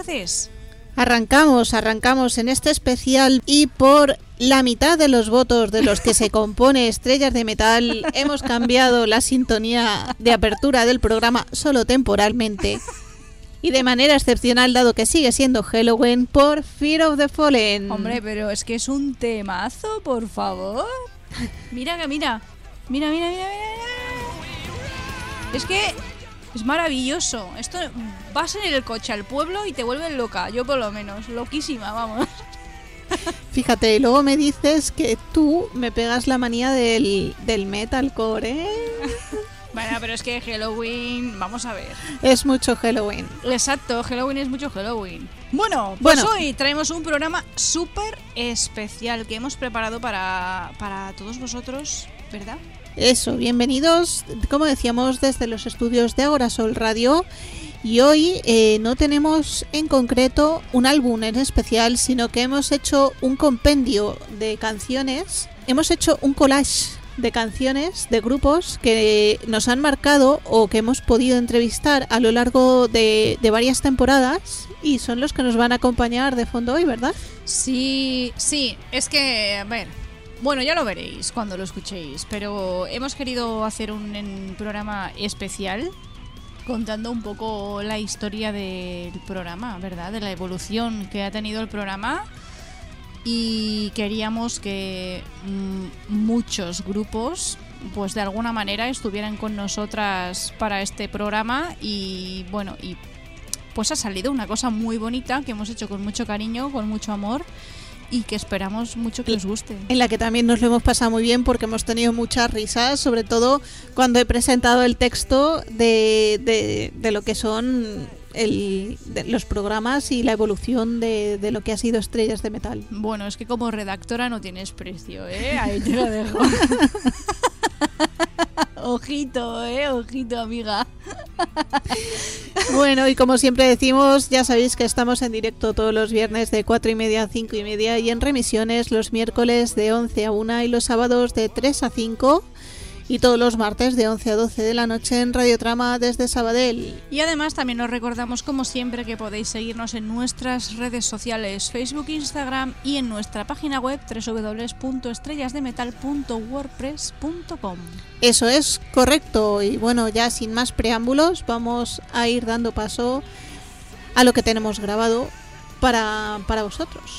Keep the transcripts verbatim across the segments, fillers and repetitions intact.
haces? Arrancamos, arrancamos en este especial y por la mitad de los votos de los que se compone Estrellas de Metal hemos cambiado la sintonía de apertura del programa solo temporalmente y de manera excepcional, dado que sigue siendo Halloween, por Fear of the Fallen. Hombre, pero es que es un temazo, por favor. Mira, que mira, mira, mira, mira, mira, mira. Es que es maravilloso. Esto vas en el coche al pueblo y te vuelves loca. Yo por lo menos, loquísima, vamos. Fíjate, y luego me dices que tú me pegas la manía del, del metalcore, ¿eh? Bueno, pero es que Halloween, vamos a ver. Es mucho Halloween. Exacto, Halloween es mucho Halloween. Bueno, pues bueno, hoy traemos un programa súper especial que hemos preparado para, para todos vosotros, ¿verdad? Eso, bienvenidos, como decíamos, desde los estudios de Agorasol Radio. Y hoy eh, no tenemos en concreto un álbum en especial, sino que hemos hecho un compendio de canciones. Hemos hecho un collage de canciones de grupos que nos han marcado o que hemos podido entrevistar a lo largo de, de varias temporadas y son los que nos van a acompañar de fondo hoy, ¿verdad? Sí, sí, es que, a ver, bueno, ya lo veréis cuando lo escuchéis, pero hemos querido hacer un, un programa especial contando un poco la historia del programa, ¿verdad? De la evolución que ha tenido el programa. Y queríamos que mmm, muchos grupos, pues de alguna manera, estuvieran con nosotras para este programa. Y bueno, y pues ha salido una cosa muy bonita que hemos hecho con mucho cariño, con mucho amor, y que esperamos mucho que os guste. En la que también nos lo hemos pasado muy bien porque hemos tenido muchas risas, sobre todo cuando he presentado el texto de, de, de lo que son el, de los programas y la evolución de, de lo que ha sido Estrellas de Metal. Bueno, es que como redactora no tienes precio, ¿eh? Ahí te lo dejo. Ojito, eh, ojito, amiga. Bueno, y como siempre decimos, ya sabéis que estamos en directo todos los viernes de cuatro y media a cinco y media y en remisiones los miércoles de once a una y los sábados de tres a cinco y todos los martes de once a doce de la noche en Radiotrama desde Sabadell. Y además también os recordamos, como siempre, que podéis seguirnos en nuestras redes sociales, Facebook, Instagram y en nuestra página web doble u doble u doble u punto estrellas de metal punto wordpress punto com. Eso es correcto. Y bueno, ya sin más preámbulos, vamos a ir dando paso a lo que tenemos grabado para, para vosotros.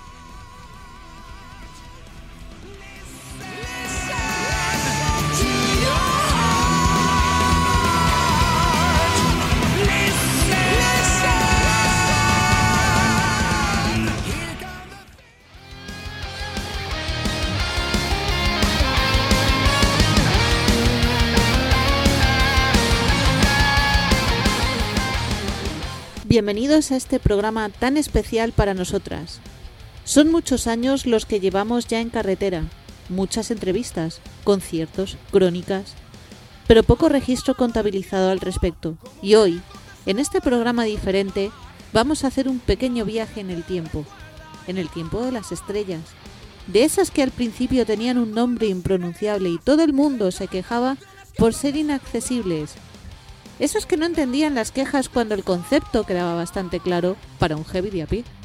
Bienvenidos a este programa tan especial para nosotras. Son muchos años los que llevamos ya en carretera, muchas entrevistas, conciertos, crónicas, pero poco registro contabilizado al respecto. Y hoy, en este programa diferente, vamos a hacer un pequeño viaje en el tiempo, en el tiempo de las estrellas, de esas que al principio tenían un nombre impronunciable y todo el mundo se quejaba por ser inaccesibles. Esos que no entendían las quejas cuando el concepto quedaba bastante claro para un heavy de a pie.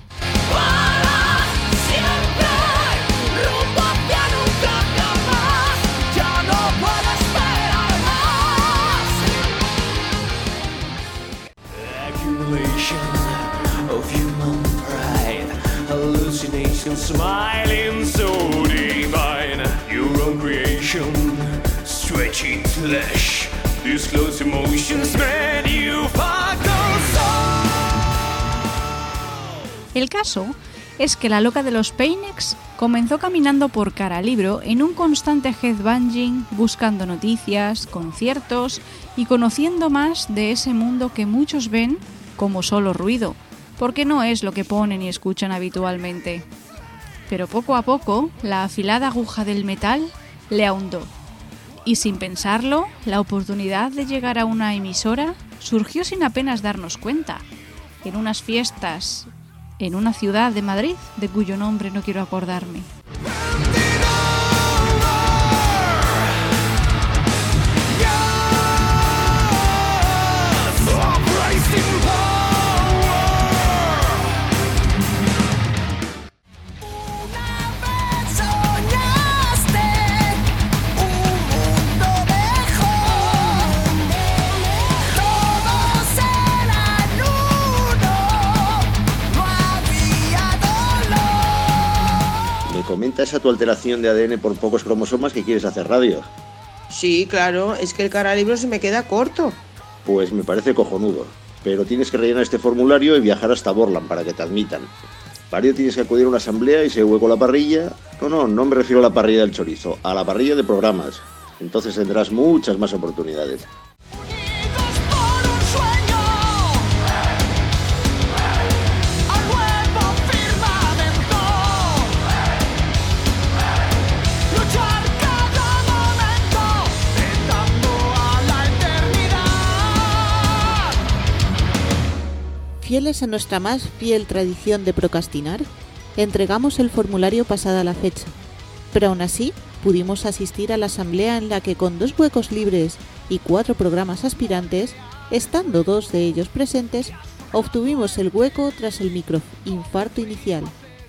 Disclose emotions, man, you El caso es que la loca de los Peinex comenzó caminando por Caralibro en un constante headbanging, buscando noticias, conciertos y conociendo más de ese mundo que muchos ven como solo ruido, porque no es lo que ponen y escuchan habitualmente. Pero poco a poco, la afilada aguja del metal le ahondó. Y sin pensarlo, la oportunidad de llegar a una emisora surgió sin apenas darnos cuenta, en unas fiestas en una ciudad de Madrid, de cuyo nombre no quiero acordarme. a tu alteración de A D N por pocos cromosomas que quieres hacer radio. Sí, claro, es que el caralibro se me queda corto. Pues me parece cojonudo, pero tienes que rellenar este formulario y viajar hasta Borland para que te admitan. Para ello tienes que acudir a una asamblea y se hueco la parrilla. No, no, no me refiero a la parrilla del chorizo, a la parrilla de programas. Entonces tendrás muchas más oportunidades. Fieles a nuestra más fiel tradición de procrastinar, entregamos el formulario pasada la fecha, pero aún así pudimos asistir a la asamblea en la que con dos huecos libres y cuatro programas aspirantes, estando dos de ellos presentes, obtuvimos el hueco tras el microinfarto inicial.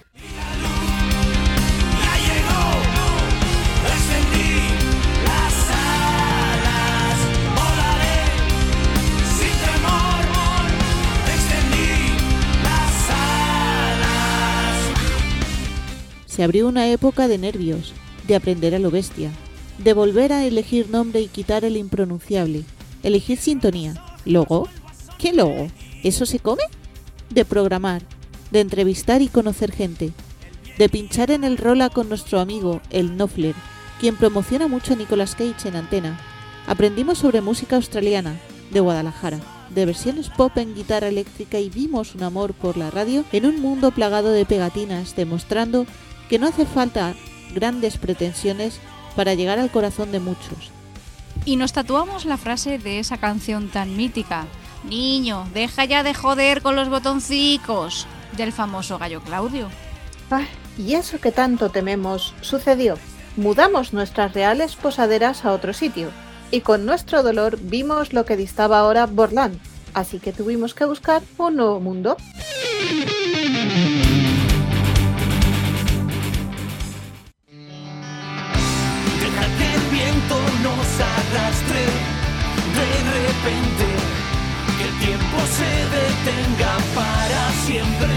Se abrió una época de nervios, de aprender a lo bestia, de volver a elegir nombre y quitar el impronunciable, elegir sintonía, logo, ¿qué logo? ¿Eso se come? De programar, de entrevistar y conocer gente, de pinchar en el rola con nuestro amigo, el Knopfler, quien promociona mucho a Nicolas Cage en antena. Aprendimos sobre música australiana, de Guadalajara, de versiones pop en guitarra eléctrica y vimos un amor por la radio en un mundo plagado de pegatinas, demostrando que no hace falta grandes pretensiones para llegar al corazón de muchos. Y nos tatuamos la frase de esa canción tan mítica: niño, deja ya de joder con los botoncicos, del famoso Gallo Claudio. Ay, y eso que tanto tememos sucedió. Mudamos nuestras reales posaderas a otro sitio, y con nuestro dolor vimos lo que distaba ahora Borland, así que tuvimos que buscar un nuevo mundo. Nos arrastre de repente, que el tiempo se detenga para siempre.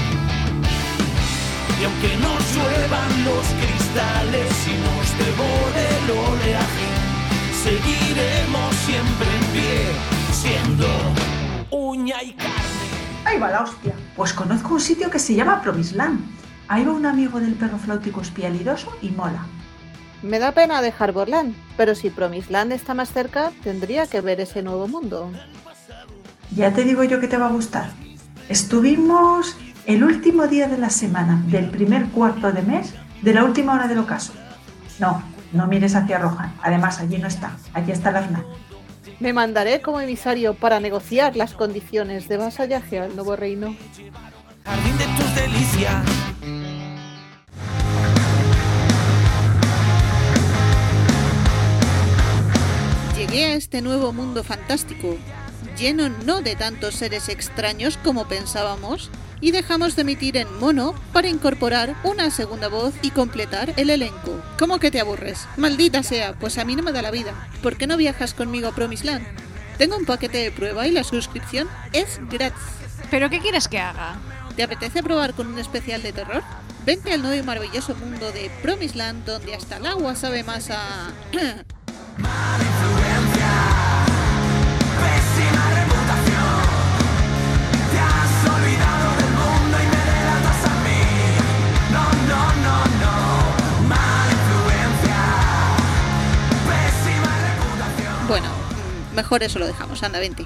Y aunque nos lluevan los cristales y nos devore el oleaje, seguiremos siempre en pie, siendo uña y carne. Ahí va la hostia. Pues conozco un sitio que se llama Promised Land. Ahí va un amigo del perro flautico espialidoso y mola. Me da pena dejar Borland, pero si Promised Land está más cerca, tendría que ver ese nuevo mundo. Ya te digo yo que te va a gustar. Estuvimos el último día de la semana, del primer cuarto de mes, de la última hora del ocaso. No, no mires hacia Rohan, además allí no está, allí está la FNAC. Me mandaré como emisario para negociar las condiciones de vasallaje al nuevo reino. Jardín de tus delicias. Llegué a este nuevo mundo fantástico, lleno no de tantos seres extraños como pensábamos, y dejamos de emitir en mono para incorporar una segunda voz y completar el elenco. ¿Cómo que te aburres? Maldita sea, pues a mí no me da la vida. ¿Por qué no viajas conmigo a Promised Land? Tengo un paquete de prueba y la suscripción es gratis. ¿Pero qué quieres que haga? ¿Te apetece probar con un especial de terror? Vente al nuevo y maravilloso mundo de Promised Land, donde hasta el agua sabe más a... Mala influencia, pésima reputación. Te has olvidado del mundo y me delatas a mí. No, no, no, no. Mala influencia, pésima reputación. Bueno, mejor eso lo dejamos. Anda, vente.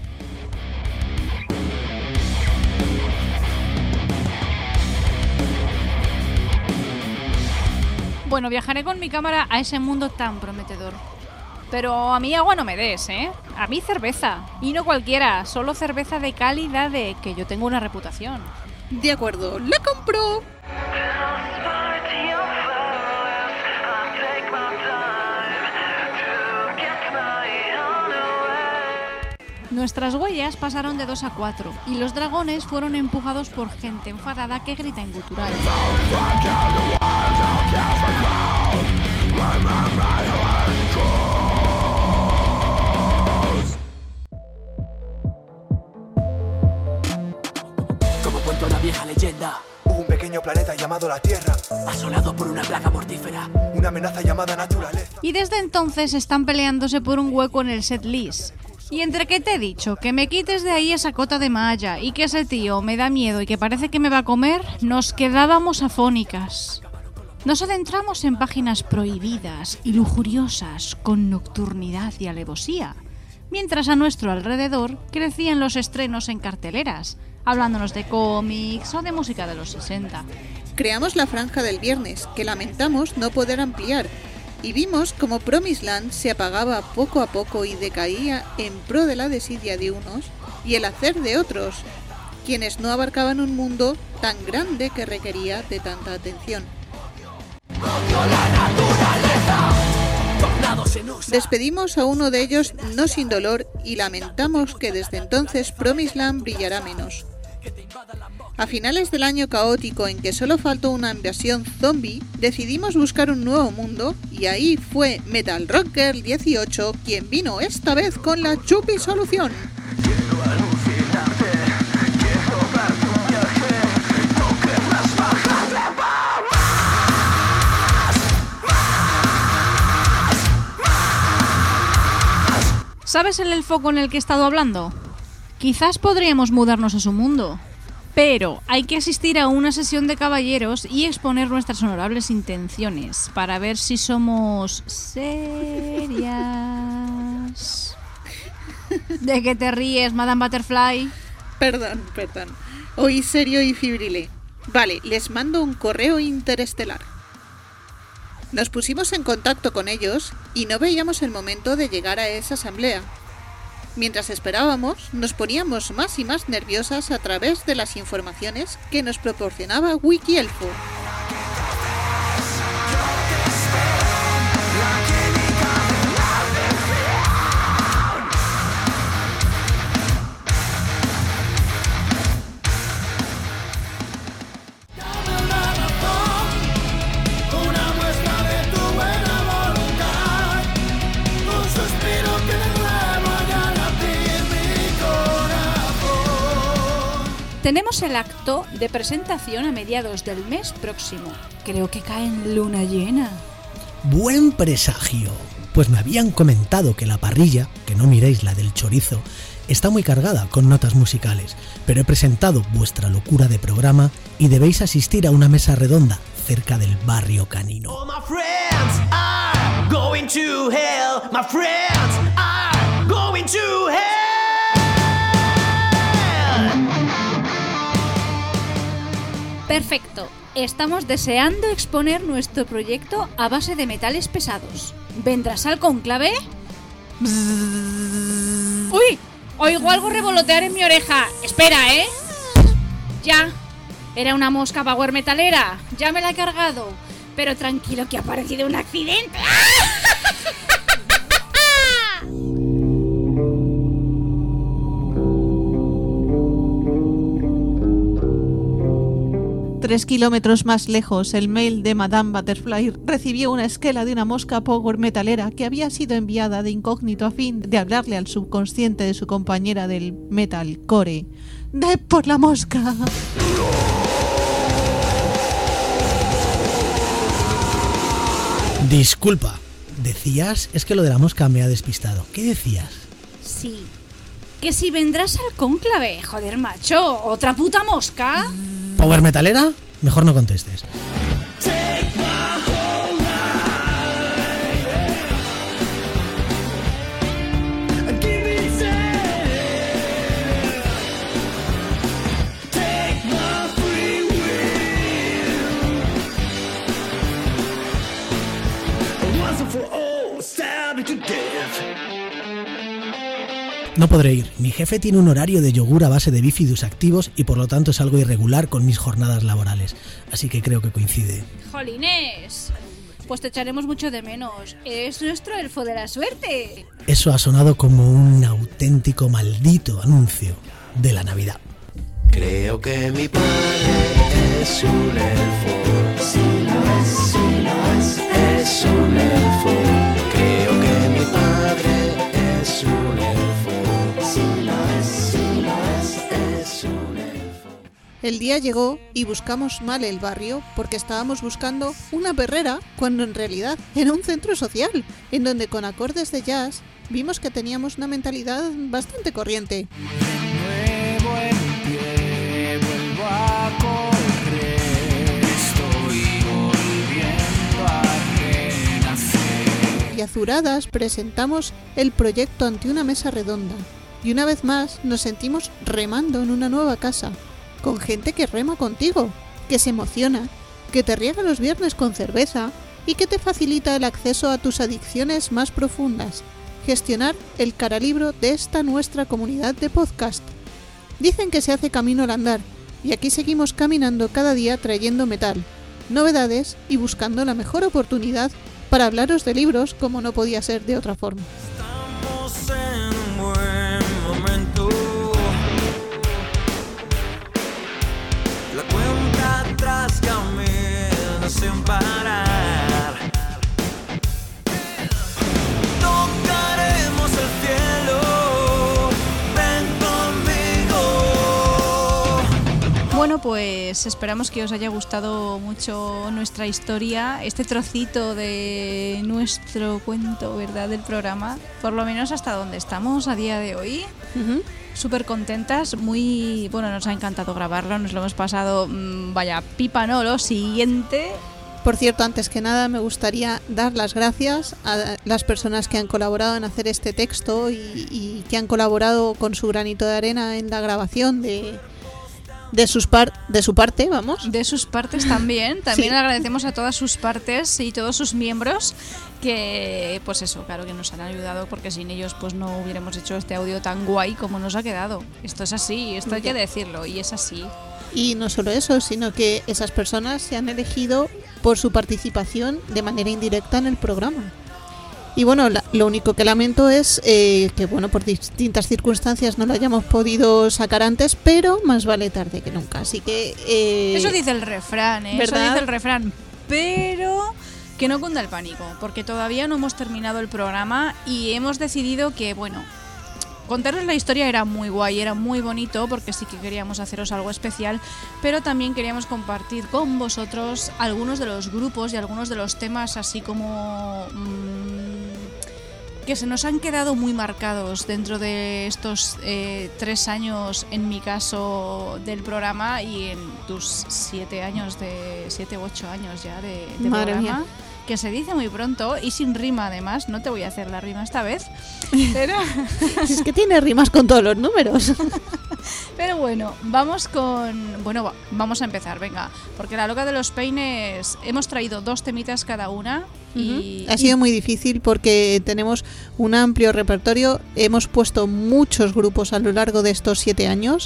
Bueno, viajaré con mi cámara a ese mundo tan prometedor. Pero a mí agua no me des, ¿eh? A mí cerveza. Y no cualquiera, solo cerveza de calidad, de que yo tengo una reputación. De acuerdo, la compro. Nuestras huellas pasaron de dos a cuatro y los dragones fueron empujados por gente enfadada que grita en gutural. Como cuenta una vieja leyenda, hubo un pequeño planeta llamado llamado la Tierra, asolado por una plaga mortífera, una amenaza llamada naturaleza. Y desde entonces están peleándose por un hueco en el setlist. Y entre que te he dicho que me quites de ahí esa cota de malla y que ese tío me da miedo y que parece que me va a comer, nos quedábamos afónicas. Nos adentramos en páginas prohibidas y lujuriosas con nocturnidad y alevosía, mientras a nuestro alrededor crecían los estrenos en carteleras, hablándonos de cómics o de música de los sesenta. Creamos la franja del viernes, que lamentamos no poder ampliar, y vimos como Promised Land se apagaba poco a poco y decaía en pro de la desidia de unos y el hacer de otros, quienes no abarcaban un mundo tan grande que requería de tanta atención. Despedimos a uno de ellos no sin dolor y lamentamos que desde entonces Promised Land brillará menos. A finales del año caótico en que solo faltó una invasión zombie, decidimos buscar un nuevo mundo y ahí fue Metal Rock Girl dieciocho quien vino esta vez con la chupi solución. ¿Sabes el elfo con el que he estado hablando? Quizás podríamos mudarnos a su mundo. Pero hay que asistir a una sesión de caballeros y exponer nuestras honorables intenciones para ver si somos serias. ¿De qué te ríes, Madame Butterfly? Perdón, perdón. Hoy serio y fibrile. Vale, les mando un correo interestelar. Nos pusimos en contacto con ellos y no veíamos el momento de llegar a esa asamblea. Mientras esperábamos, nos poníamos más y más nerviosas a través de las informaciones que nos proporcionaba Wikielfo. Tenemos el acto de presentación a mediados del mes próximo. Creo que cae en luna llena. Buen presagio. Pues me habían comentado que la parrilla, que no miréis la del chorizo, está muy cargada con notas musicales, pero he presentado vuestra locura de programa y debéis asistir a una mesa redonda cerca del barrio canino. All my friends are going to hell. My friends are going to hell. Perfecto. Estamos deseando exponer nuestro proyecto a base de metales pesados. ¿Vendrás al cónclave? ¡Uy! Oigo algo revolotear en mi oreja. Espera, ¿eh? Ya. Era una mosca power metalera. Ya me la he cargado. Pero tranquilo que ha aparecido un accidente. Tres kilómetros más lejos, el mail de Madame Butterfly recibió una esquela de una mosca power metalera que había sido enviada de incógnito a fin de hablarle al subconsciente de su compañera del metalcore. ¡De por la mosca! Disculpa, decías, es que lo de la mosca me ha despistado. ¿Qué decías? Sí. Que si vendrás al cónclave, joder, macho, ¿otra puta mosca? ¿Power metalera? Mejor no contestes. No podré ir. Mi jefe tiene un horario de yogur a base de bífidus activos y por lo tanto es algo irregular con mis jornadas laborales. Así que creo que coincide. ¡Jolines! Pues te echaremos mucho de menos. Es nuestro elfo de la suerte. Eso ha sonado como un auténtico maldito anuncio de la Navidad. Creo que mi padre es un elfo. Sí lo es, sí lo es, es un elfo. Creo que mi padre es un elfo. Sí lo es, sí lo es, es un elfo. El día llegó y buscamos mal el barrio porque estábamos buscando una perrera cuando en realidad era un centro social, en donde con acordes de jazz vimos que teníamos una mentalidad bastante corriente. Nuevo en pie, vuelvo a correr, estoy volviendo a renacer. Y azuradas presentamos el proyecto ante una mesa redonda. Y una vez más nos sentimos remando en una nueva casa, con gente que rema contigo, que se emociona, que te riega los viernes con cerveza y que te facilita el acceso a tus adicciones más profundas. Gestionar el caralibro de esta nuestra comunidad de podcast. Dicen que se hace camino al andar, y aquí seguimos caminando cada día trayendo metal, novedades y buscando la mejor oportunidad para hablaros de libros como no podía ser de otra forma. Estamos en un buen momento. La cuenta atrás camina sin parar. Tocaremos el cielo. Ven conmigo. Bueno, pues esperamos que os haya gustado mucho nuestra historia, este trocito de nuestro cuento, ¿verdad?, del programa, por lo menos hasta donde estamos a día de hoy. Uh-huh. Súper contentas, muy... Bueno, nos ha encantado grabarlo, nos lo hemos pasado, mmm, vaya, pipa, ¿no? Lo siguiente... Por cierto, antes que nada me gustaría dar las gracias a las personas que han colaborado en hacer este texto y, y que han colaborado con su granito de arena en la grabación de... De, sus par de su parte, vamos. De sus partes también. También Sí. agradecemos a todas sus partes y todos sus miembros que, pues eso, claro, que nos han ayudado, porque sin ellos pues no hubiéramos hecho este audio tan guay como nos ha quedado. Esto es así, esto hay que decirlo, y es así. Y no solo eso, sino que esas personas se han elegido por su participación de manera indirecta en el programa. Y bueno, la, lo único que lamento es eh, que, bueno, por distintas circunstancias no lo hayamos podido sacar antes, pero más vale tarde que nunca. Así que... Eh, Eso dice el refrán, ¿eh? Eso ¿verdad? dice el refrán. Pero que no cunda el pánico, porque todavía no hemos terminado el programa y hemos decidido que, bueno, contaros la historia era muy guay, era muy bonito, porque sí que queríamos haceros algo especial, pero también queríamos compartir con vosotros algunos de los grupos y algunos de los temas así como... Mmm, que se nos han quedado muy marcados dentro de estos eh, tres años, en mi caso, del programa, y en tus siete años, de siete u ocho años ya de, de Madre programa. mía. Que se dice muy pronto y sin rima, además. No te voy a hacer la rima esta vez, pero... Es que tiene rimas con todos los números. Pero bueno, vamos con... Bueno, va- vamos a empezar, venga. Porque la loca de los peines, hemos traído dos temitas cada una. Y, Ha sido muy difícil porque tenemos un amplio repertorio. Hemos puesto muchos grupos a lo largo de estos siete años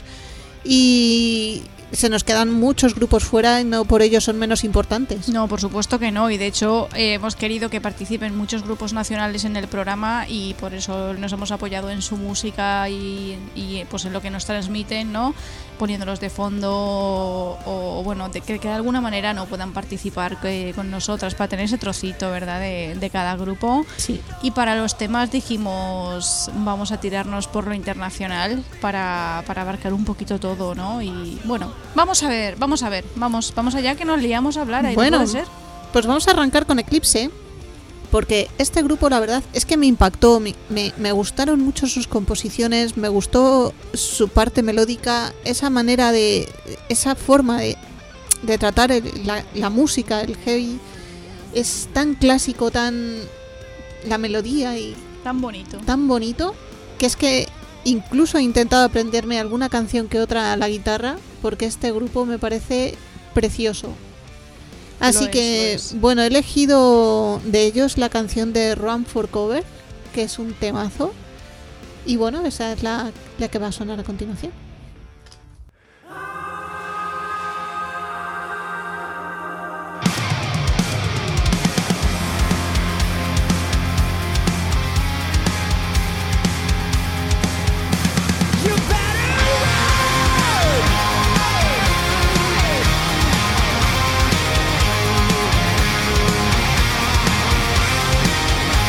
y se nos quedan muchos grupos fuera y no por ello son menos importantes. No, por supuesto que no, y de hecho eh, hemos querido que participen muchos grupos nacionales en el programa y por eso nos hemos apoyado en su música y, y pues en lo que nos transmiten, ¿no? Poniéndolos de fondo o, o, bueno, de que, que de alguna manera no puedan participar que, con nosotras para tener ese trocito, ¿verdad?, de, de cada grupo. Sí. Y para los temas dijimos, vamos a tirarnos por lo internacional para, para abarcar un poquito todo, ¿no? Y bueno, vamos a ver, vamos a ver, vamos, vamos allá que nos liamos a hablar, ahí Bueno, no puede ser. Pues vamos a arrancar con Eclipse, porque este grupo la verdad es que me impactó, me, me, me gustaron mucho sus composiciones, me gustó su parte melódica, esa manera de, esa forma de, de tratar el- la, la música, el heavy, es tan clásico, tan la melodía y Tan bonito. tan bonito, que es que incluso he intentado aprenderme alguna canción que otra a la guitarra, porque este grupo me parece precioso. Así es, que, lo es. bueno, he elegido de ellos la canción de Run for Cover, que es un temazo. Y bueno, esa es la, la que va a sonar a continuación.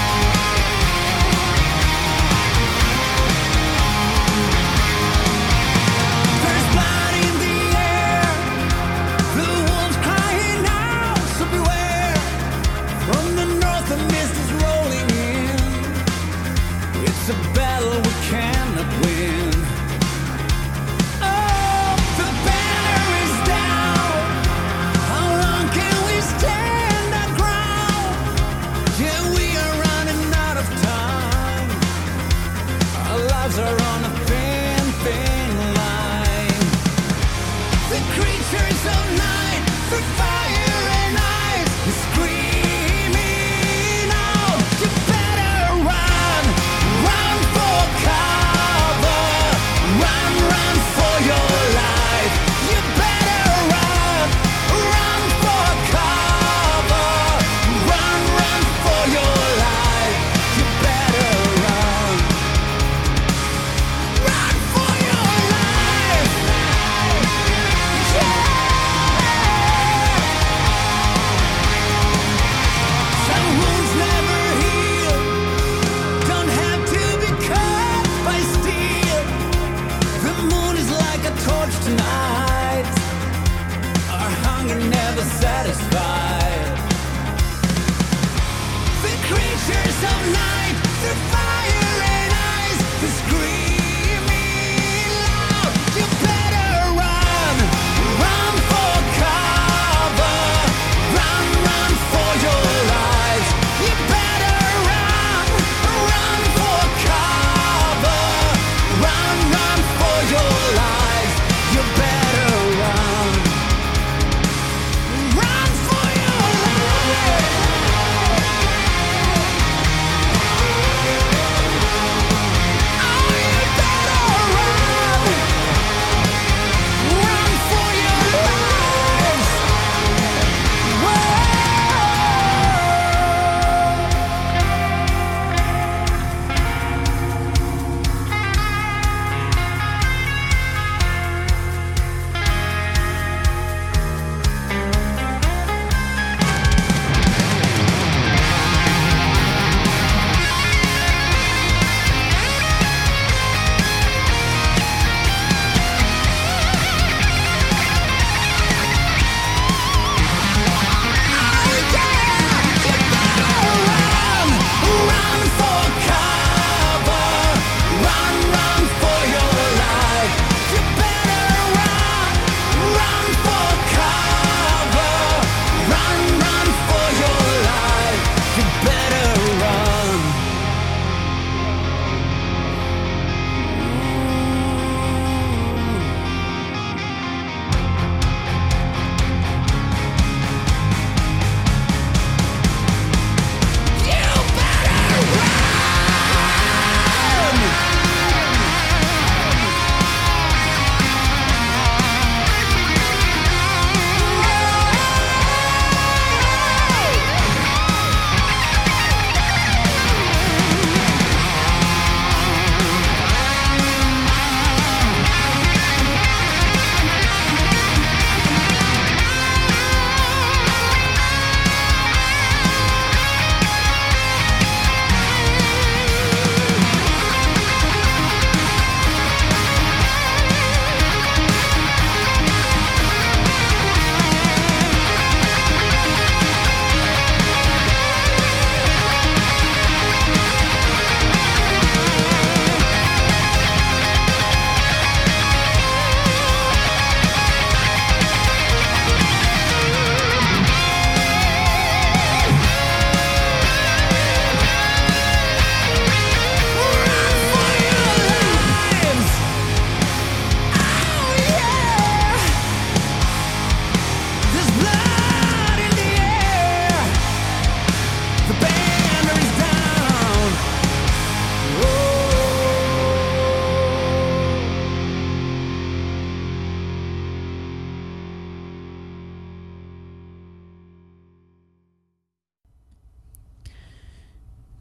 You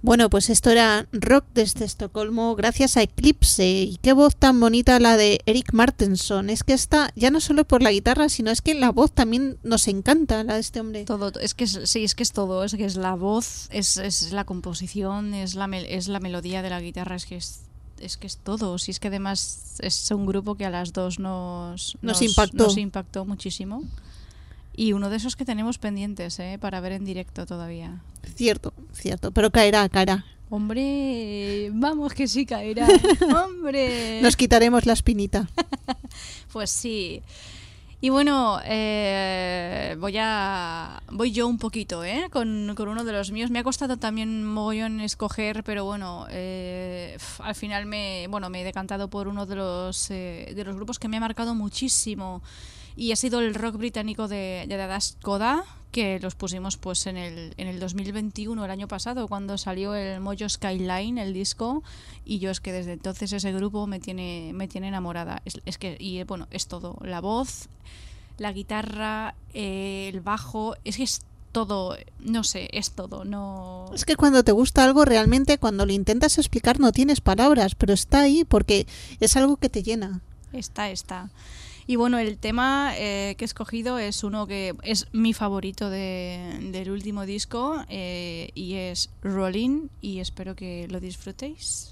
Bueno, pues esto era rock desde Estocolmo gracias a Eclipse. Y qué voz tan bonita la de Eric Martenson. Es que está, ya no solo por la guitarra, sino es que la voz también nos encanta, la de este hombre. Todo, es que es, sí, es que es todo, es que es la voz, es, es la composición, es la, es la melodía de la guitarra, es que es, es que es todo. Si es que además es un grupo que a las dos nos, nos, nos, impactó. nos impactó muchísimo. Y uno de esos que tenemos pendientes, ¿eh? Para ver en directo todavía. Cierto, cierto, pero caerá, caerá. Hombre, vamos que sí caerá. Hombre. Nos quitaremos la espinita. Pues sí. Y bueno, eh, voy a voy yo un poquito, ¿eh? Con, con uno de los míos. Me ha costado también mogollón escoger, pero bueno, eh, al final me bueno me he decantado por uno de los eh, de los grupos que me ha marcado muchísimo. Y ha sido el rock británico de, de Dadash Koda, que los pusimos pues en el, en el dos mil veintiuno, el año pasado, cuando salió el Mojo Skyline, el disco, y yo es que desde entonces ese grupo me tiene, me tiene enamorada. Es, es que, y bueno, es todo, la voz, la guitarra, eh, el bajo, es que es todo, no sé, es todo, no... Es que cuando te gusta algo, realmente cuando lo intentas explicar no tienes palabras, pero está ahí porque es algo que te llena. Está, está. Y bueno, el tema eh, que he escogido es uno que es mi favorito de, del último disco eh, y es Rolling, y espero que lo disfrutéis.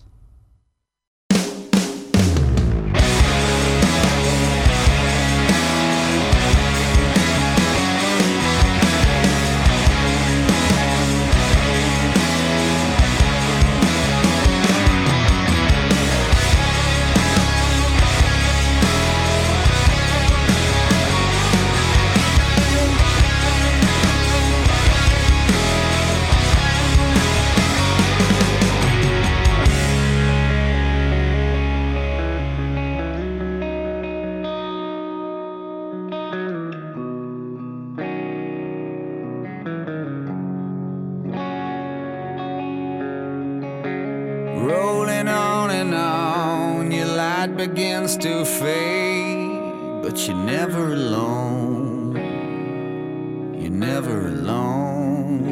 Begins to fade, but you're never alone. You're never alone.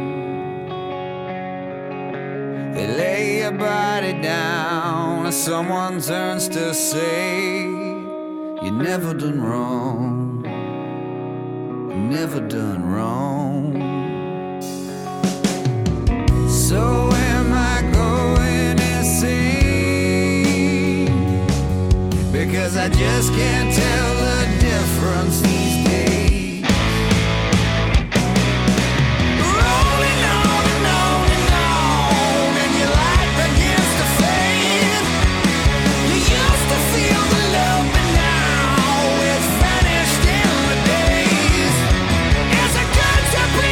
They lay your body down as someone turns to say, you never done wrong. You never done wrong. So am I going insane? Because I just can't tell the difference these days. Rolling on and on and on, and your light begins to fade. You used to feel the love, but now it's vanished in the days. Is it good to be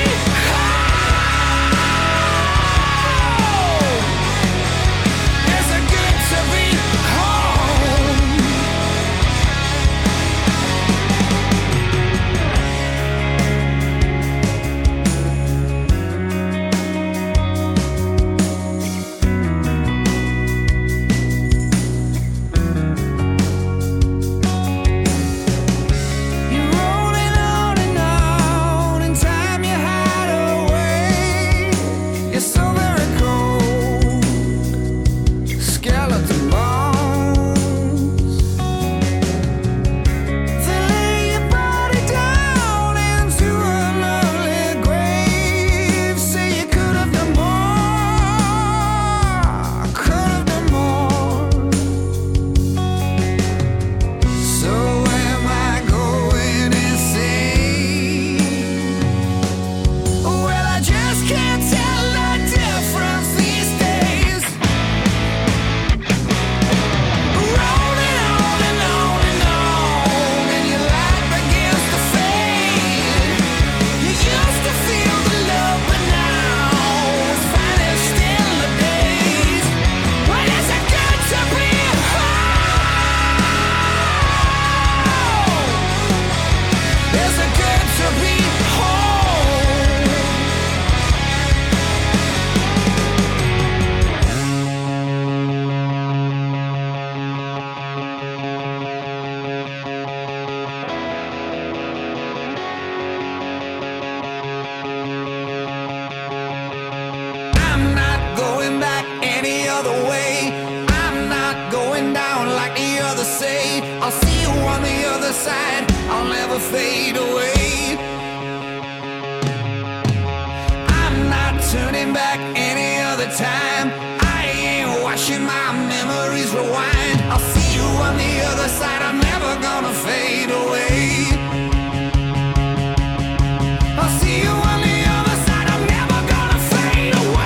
whole? Is it good to be home? time. I ain't watching my memories rewind. I'll see you on the other side. I'm never gonna fade away. I'll see you on the other side. I'm never gonna fade away.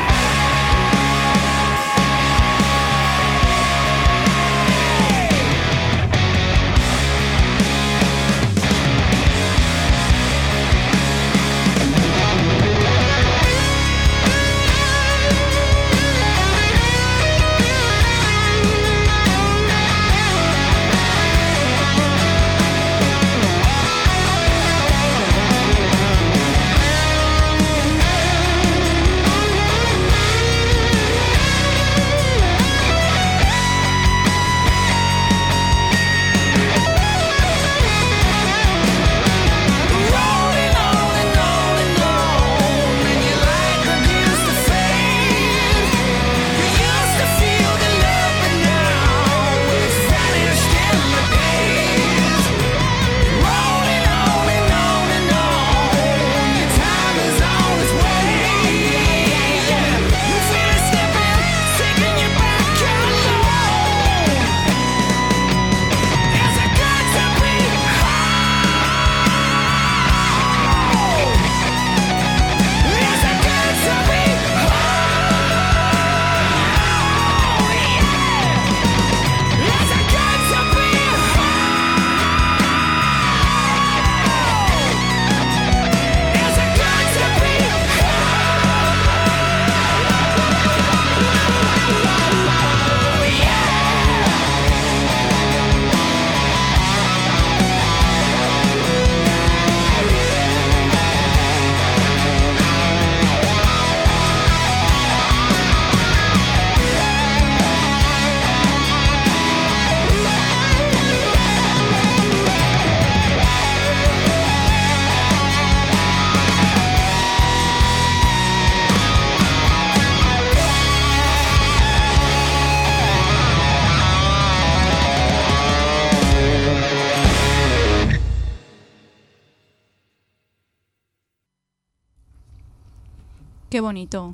Qué bonito.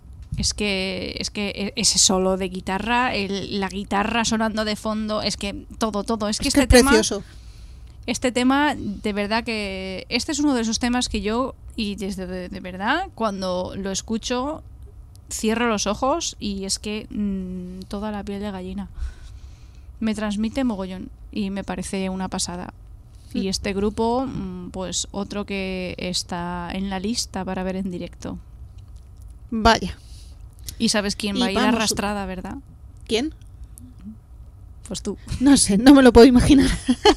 Es que es que ese solo de guitarra, el, la guitarra sonando de fondo, es que todo, todo. Es que Es este que es tema, precioso. este tema, de verdad que este es uno de esos temas que yo, y desde de, de verdad, cuando lo escucho, cierro los ojos y es que mmm, toda la piel de gallina. Me transmite mogollón y me parece una pasada. Y este grupo, pues otro que está en la lista para ver en directo. Vaya. Y sabes quién Y va a ir vamos- arrastrada, ¿verdad? ¿Quién? Pues tú. No sé, no me lo puedo imaginar.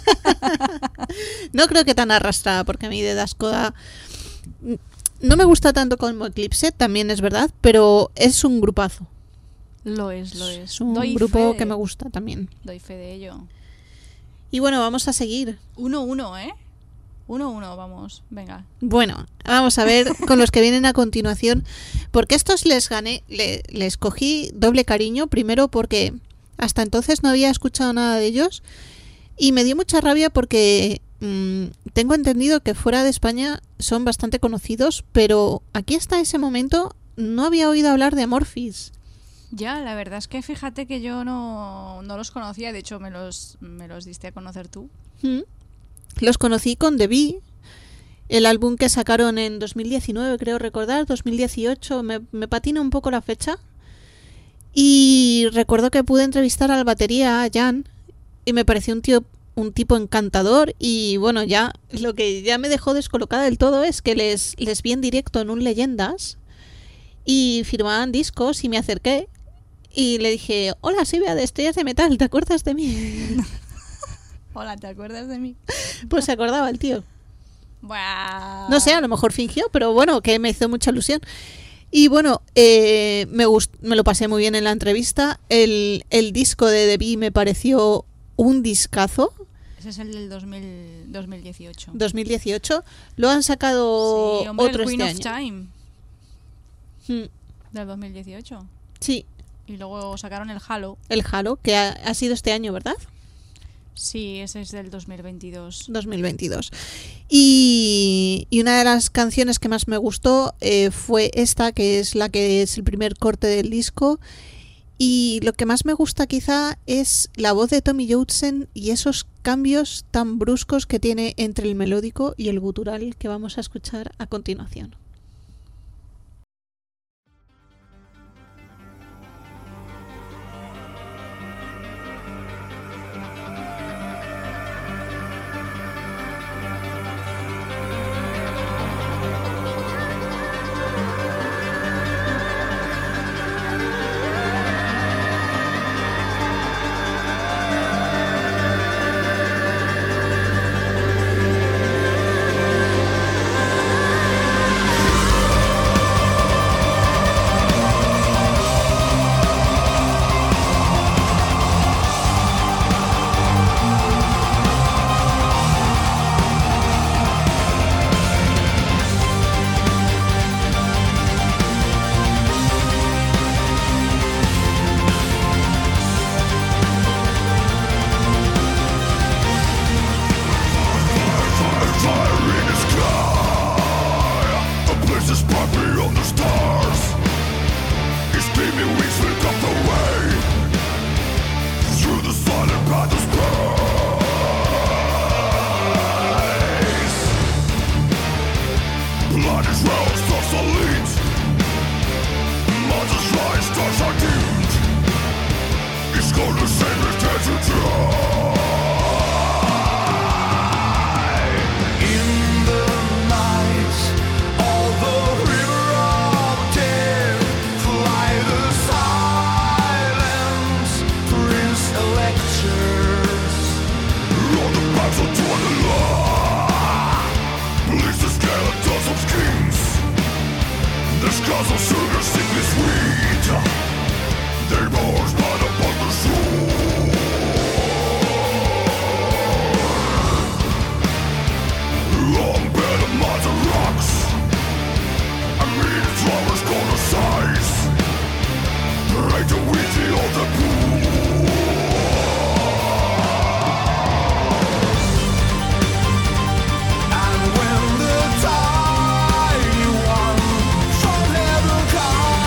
No creo que tan arrastrada, porque a mí de Daskoda no me gusta tanto como Eclipse, también es verdad, pero es un grupazo. Lo es, lo es. Es un Doy grupo fe- que me gusta también. Doy fe de ello. Y bueno, vamos a seguir. Uno, uno, ¿eh? Uno, uno, vamos. Venga. Bueno, vamos a ver con los que vienen a continuación, porque estos les gané, le- les cogí doble cariño, primero porque hasta entonces no había escuchado nada de ellos y me dio mucha rabia porque mmm, tengo entendido que fuera de España son bastante conocidos, pero aquí hasta ese momento no había oído hablar de Amorphis. Ya, la verdad es que fíjate que yo no, no los conocía, de hecho me los, me los diste a conocer tú. Mm. Los conocí con The Bee, el álbum que sacaron en dos mil diecinueve, creo recordar, dos mil dieciocho, me, me patina un poco la fecha. Y recuerdo que pude entrevistar al batería, a Jan, y me pareció un tío, un tipo encantador. Y bueno, ya lo que ya me dejó descolocada del todo es que les, les vi en directo en un Leyendas y firmaban discos y me acerqué y le dije: hola, soy Bea de Estrellas de Metal, ¿te acuerdas de mí? Hola, ¿te acuerdas de mí? Pues se acordaba el tío. Buah. No sé, a lo mejor fingió, pero bueno, que me hizo mucha ilusión. Y bueno, eh, me, gust- me lo pasé muy bien en la entrevista. El, el disco de The Bee me pareció un discazo. Ese es el del dos mil, dos mil dieciocho. dos mil dieciocho. Lo han sacado Sí, hombre, otro el Queen este of año. Time Mm, del dos mil dieciocho. sí, Y luego sacaron el Halo. el Halo, que ha, ha sido este año, ¿verdad? Sí, ese es del dos mil veintidós. dos mil veintidós. Y, y una de las canciones que más me gustó eh, fue esta, que es la que es el primer corte del disco. Y lo que más me gusta quizá es la voz de Tommy Joutsen y esos cambios tan bruscos que tiene entre el melódico y el gutural que vamos a escuchar a continuación. And when the tiny one from heaven comes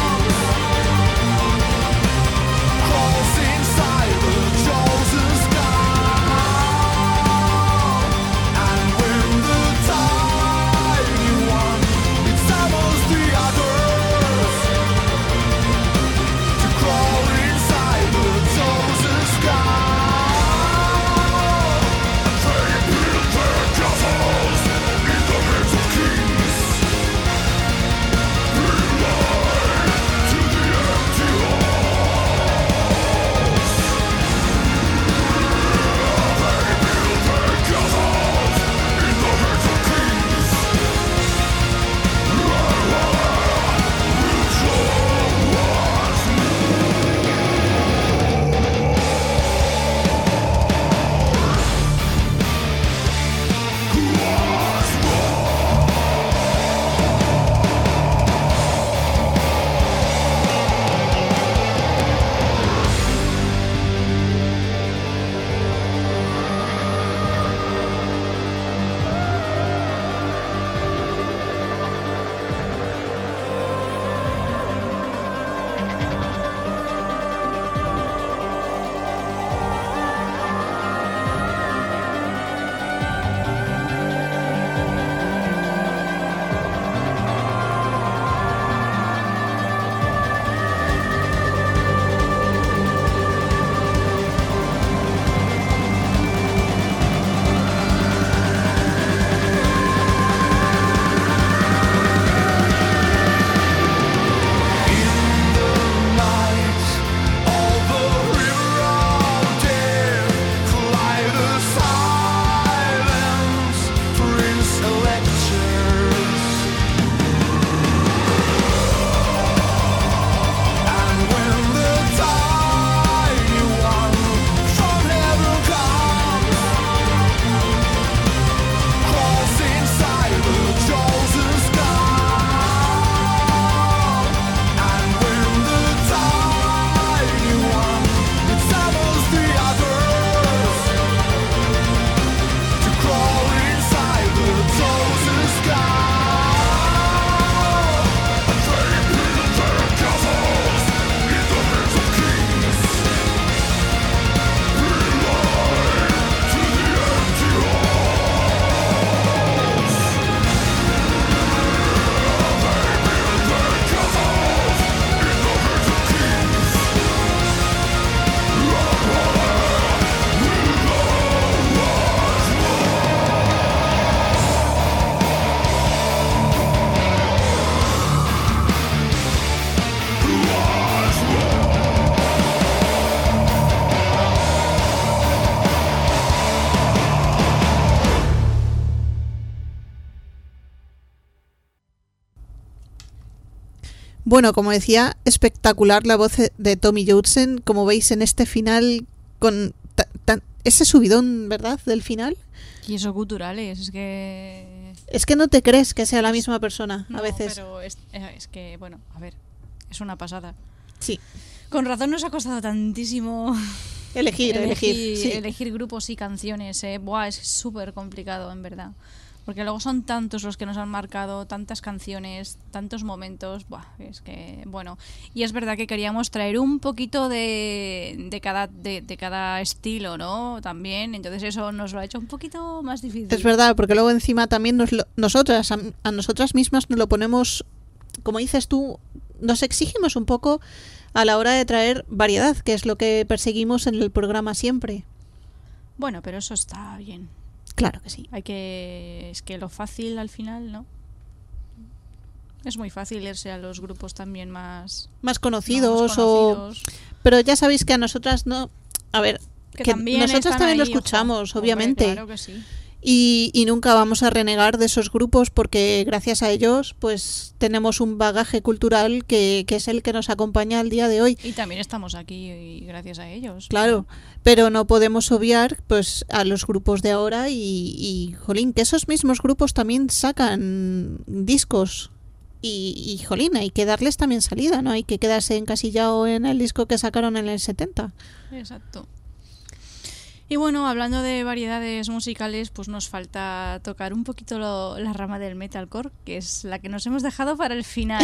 Bueno, como decía, espectacular la voz de Tommy Johnson, como veis en este final, con ta- tan- ese subidón, ¿verdad?, del final. Y esos guturales, es que... Es que no te crees que sea la misma persona, No, a veces. pero es, es que, bueno, a ver, es una pasada. Sí. Con razón nos ha costado tantísimo Elegir, elegir, sí. elegir grupos y canciones, ¿eh? Buah, es súper complicado, en verdad. Porque luego son tantos los que nos han marcado, tantas canciones, tantos momentos. Buah, es que, bueno. Y es verdad que queríamos traer un poquito de, de, cada, de, de cada estilo, ¿no? También. Entonces eso nos lo ha hecho un poquito más difícil. Es verdad, porque luego encima también nos lo- nosotras, a, a nosotras mismas nos lo ponemos, como dices tú, nos exigimos un poco a la hora de traer variedad, que es lo que perseguimos en el programa siempre. Bueno, pero eso está bien. Claro que sí. Hay que... Es que lo fácil al final, ¿no? Es muy fácil irse a los grupos también más... Más conocidos, más conocidos. o... Pero ya sabéis que a nosotras no... A ver, Que que, también nosotras están también lo ahí, escuchamos, ojo. obviamente. Hombre, claro que sí. Y, y nunca vamos a renegar de esos grupos porque gracias a ellos pues tenemos un bagaje cultural que, que es el que nos acompaña al día de hoy. Y también estamos aquí y gracias a ellos. Claro, pero no podemos obviar pues a los grupos de ahora y, y jolín, que esos mismos grupos también sacan discos y, y jolín, hay que darles también salida, no hay que quedarse encasillado en el disco que sacaron en el setenta. Exacto. Y bueno, hablando de variedades musicales, pues nos falta tocar un poquito lo- la rama del metalcore, que es la que nos hemos dejado para el final.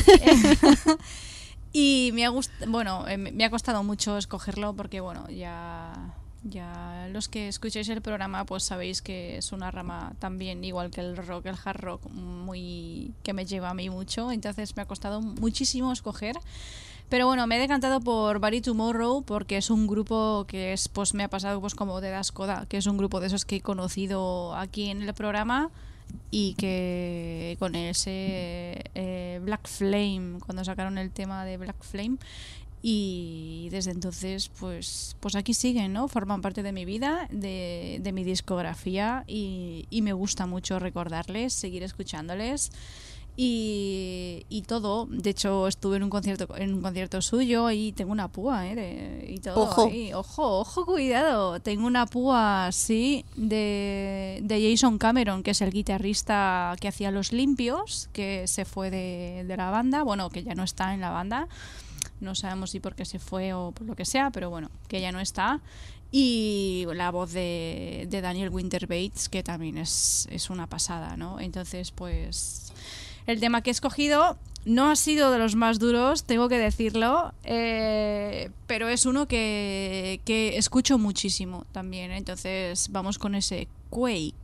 Y me ha gust- bueno, eh, me ha costado mucho escogerlo porque bueno, ya ya los que escucháis el programa pues sabéis que es una rama también igual que el rock, el hard rock, muy que me lleva a mí mucho, entonces me ha costado muchísimo escoger. Pero bueno, me he decantado por Body Tomorrow porque es un grupo que es, pues me ha pasado pues como de Das Koda, que es un grupo de esos que he conocido aquí en el programa y que con ese eh, Black Flame, cuando sacaron el tema de Black Flame, y desde entonces pues pues aquí siguen, ¿no? Forman parte de mi vida, de, de mi discografía y, y me gusta mucho recordarles, seguir escuchándoles. Y, y todo, de hecho estuve en un concierto en un concierto suyo y tengo una púa, ¿eh? De, y todo Ojo. ahí. ojo, ojo, cuidado, tengo una púa sí de, de Jason Cameron, que es el guitarrista que hacía Los Limpios, que se fue de, de la banda, bueno, que ya no está en la banda, no sabemos si porque se fue o por lo que sea, pero bueno, que ya no está. Y la voz de, de Daniel Winter Bates, que también es, es una pasada, ¿no? Entonces, pues el tema que he escogido no ha sido de los más duros, tengo que decirlo, eh, pero es uno que, que escucho muchísimo también. Entonces vamos con ese Quake.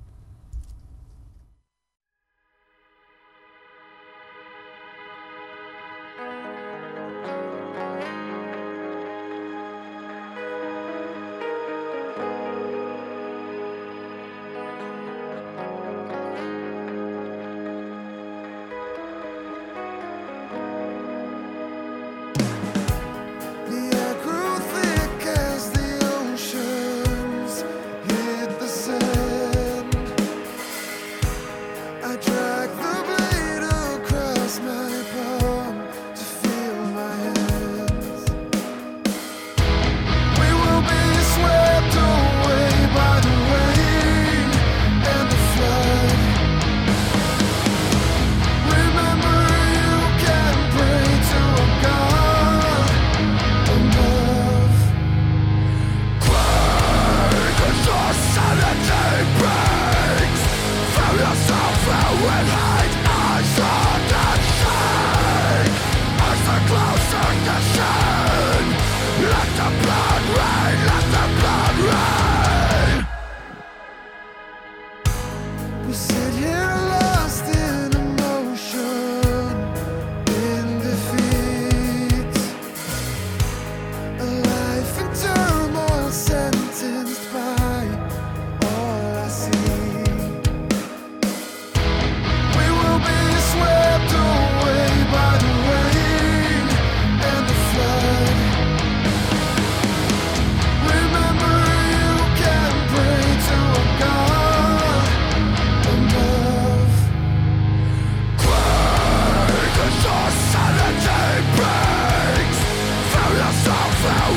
The air grew thick as the oceans hit the sand.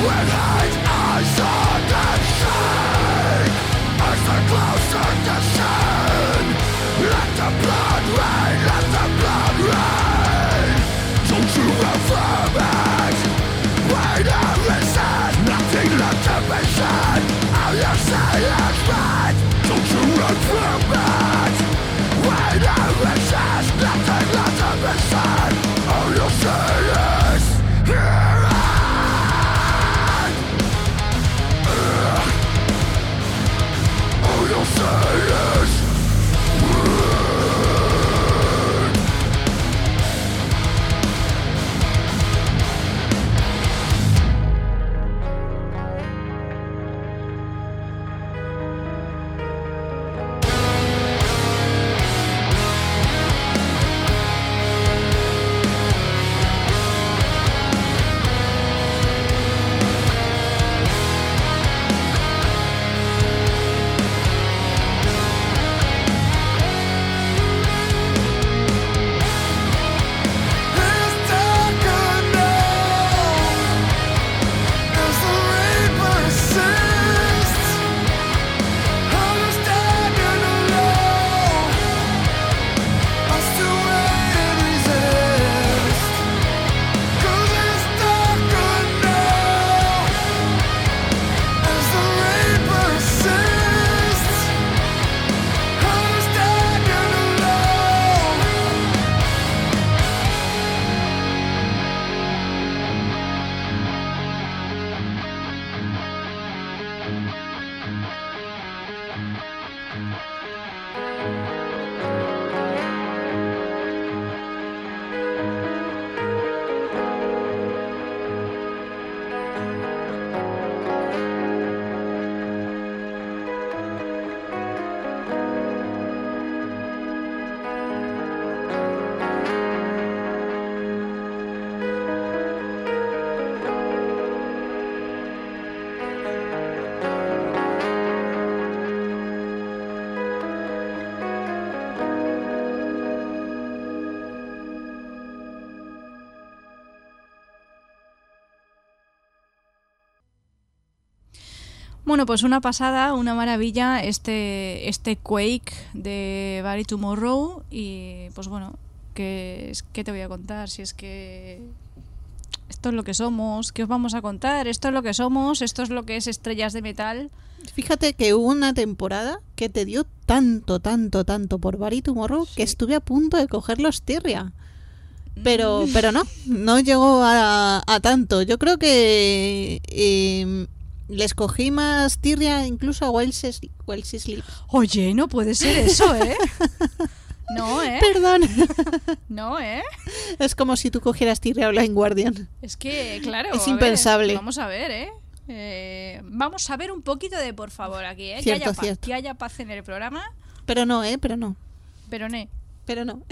Bueno, pues una pasada, una maravilla este este Quake de Buried Tomorrow. Y pues bueno, ¿qué, ¿qué te voy a contar? Si es que esto es lo que somos, ¿qué os vamos a contar? Esto es lo que somos, esto es lo que es Estrellas de Metal. Fíjate que hubo una temporada que te dio tanto, tanto, tanto por Buried Tomorrow, sí, que estuve a punto de coger los tirria. Pero, pero no, no llegó a, a tanto. Yo creo que eh, les cogí más tirria incluso a While She Sleeps. Oye, no puede ser eso, ¿eh? No, ¿eh? Perdón. No, ¿eh? Es como si tú cogieras tirria a Blind Guardian. Es que, claro. Es impensable. Ver, vamos a ver, ¿eh? ¿eh? Vamos a ver un poquito de por favor aquí, ¿eh? Cierto, que, haya cierto. paz, que haya paz en el programa. Pero no, ¿eh? Pero no. Pero no. Pero no.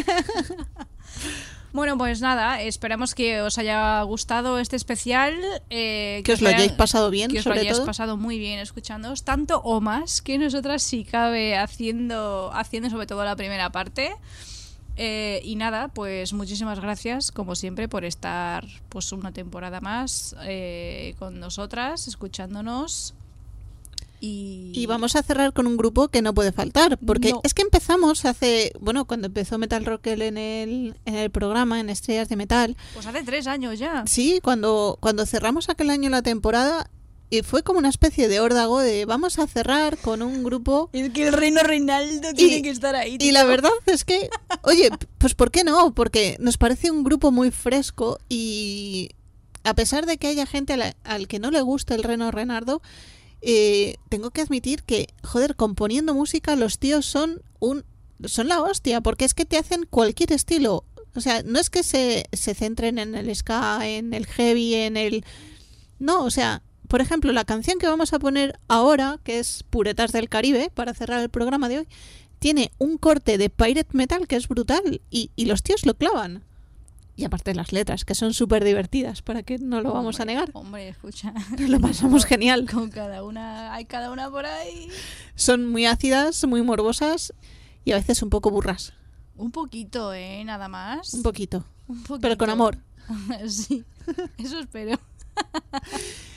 Bueno, pues nada, esperamos que os haya gustado este especial. Eh, que, que os lo hayan, hayáis pasado bien, que os sobre lo hayáis todo. pasado muy bien escuchándoos, tanto o más que nosotras si cabe haciendo, haciendo sobre todo la primera parte. Eh, y nada, pues muchísimas gracias, como siempre, por estar pues una temporada más eh, con nosotras, escuchándonos. Y... y vamos a cerrar con un grupo que no puede faltar, porque no. es que empezamos hace, bueno, cuando empezó Metal Rocker en el, en el programa, en Estrellas de Metal. Pues hace tres años ya. Sí, cuando, cuando cerramos aquel año la temporada, y fue como una especie de órdago de vamos a cerrar con un grupo. Es que el reino Reinaldo tiene y, que estar ahí. Tío. Y la verdad es que, oye, pues ¿por qué no? Porque nos parece un grupo muy fresco y a pesar de que haya gente al, al que no le gusta el reino Renardo, Eh, tengo que admitir que, joder, componiendo música los tíos son un son la hostia, porque es que te hacen cualquier estilo. O sea, no es que se, se centren en el ska, en el heavy, en el... No, o sea, por ejemplo, la canción que vamos a poner ahora, que es Puretas del Caribe, para cerrar el programa de hoy, tiene un corte de pirate metal que es brutal y, y los tíos lo clavan. Y aparte las letras, que son súper divertidas, para que no lo vamos hombre, a negar. Hombre, escucha. Lo pasamos con, genial. Con cada una, hay cada una por ahí. Son muy ácidas, muy morbosas y a veces un poco burras. Un poquito, ¿eh? Nada más. Un poquito. Un poquito. Pero con amor. Sí, eso espero.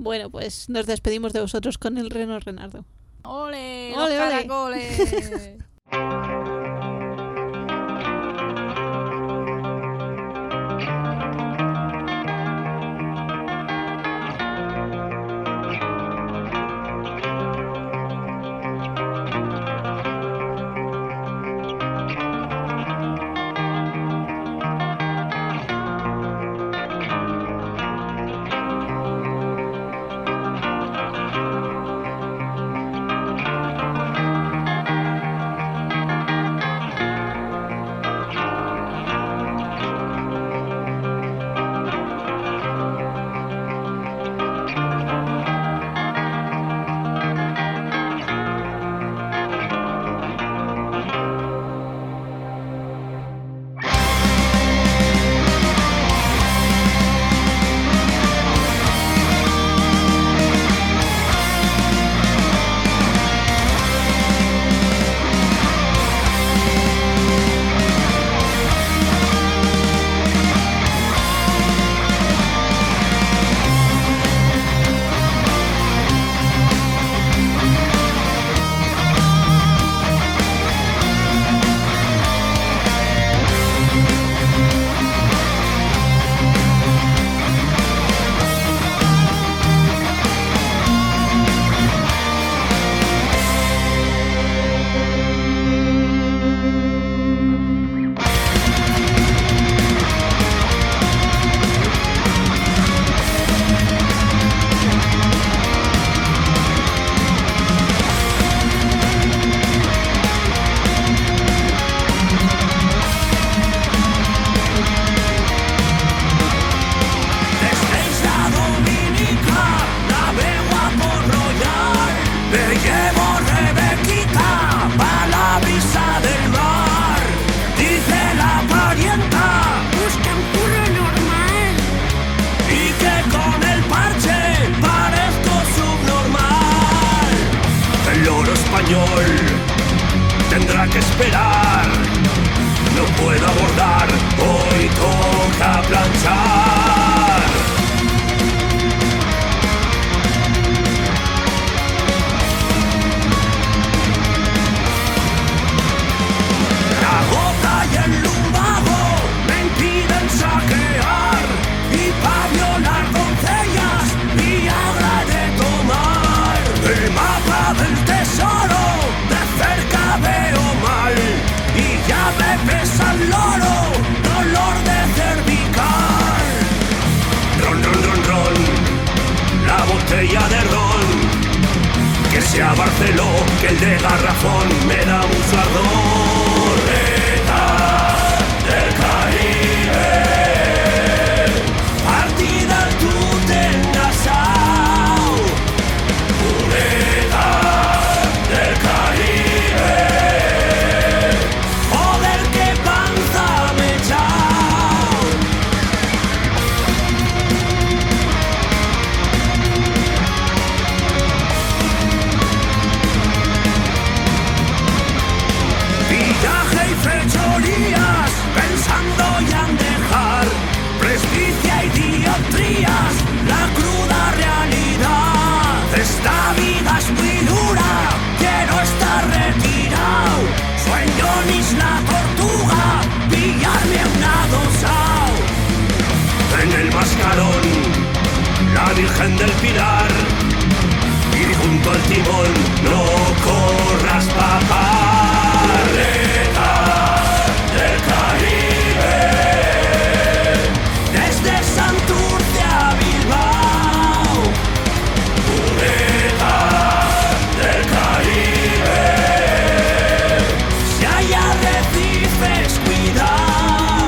Bueno, pues nos despedimos de vosotros con el reno Renardo. ¡Ole! ¡Los ¡Ole, ole! caracoles! Tendrá que esperar, no puedo abordar, hoy toca planchar. La gota y el lumbago me impiden saquear, y pa' violar doncellas Viagra de tomar. El mapa del tesoro de cerca veo mal, y ya me pesa el loro, dolor de cervical. Ron, ron, ron, ron, la botella de ron, que sea Barceló, que el de garrafón me da mucho ardor. Reta del Caribe, partida al tute engasao. Pureta del Caribe, joder, qué panza me he echao. Viaje y fechorías, pensando ya en dejar presbicia y dioptrías, la cruda realidad. Esta vida es muy dura, quiero estar retirado. Sueño en Isla Tortuga, pillarme un adosao. En el Mascarón, la Virgen del Pilar, y junto al timón, no corras, papá. Reta del Caribe, desde Santurce a Bilbao. Pureta del Caribe, si hay arrecifes, cuidado.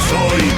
soy